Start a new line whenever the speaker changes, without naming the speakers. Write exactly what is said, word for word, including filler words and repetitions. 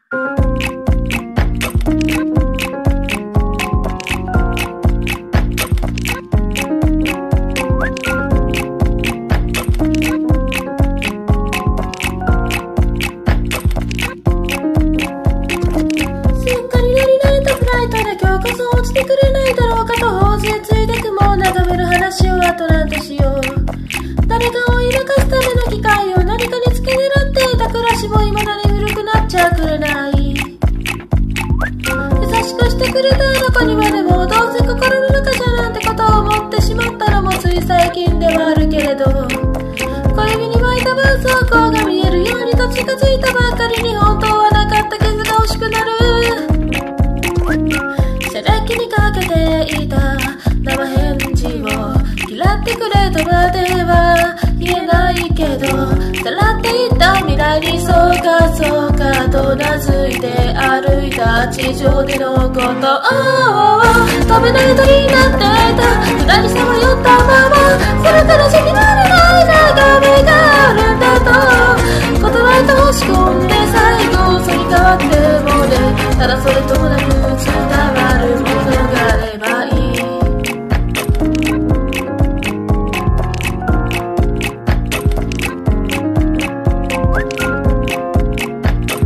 誰かを抱かすための機械を何かに付け狙っていた暮らしも未だに古くなっちゃくれない。優しくしてくれたあの子にまでもどうせ心の中じゃなんてことを思ってしまったのもつい最近ではあるけれど、小指に巻いた絆創膏が見えるようにと近づいたばかりに本当はなかった傷が欲しくなる。射撃にかけていた生返事を嫌ってくれとまでは言えないけど、さらっていった未来にそうかそうかと名付いて歩いた地上でのことを飛べない鳥になっていた船にさまよったまま、それから信じられない眺めがあるんだと言葉へと押し込んで最後そり変わってもね、ただそれと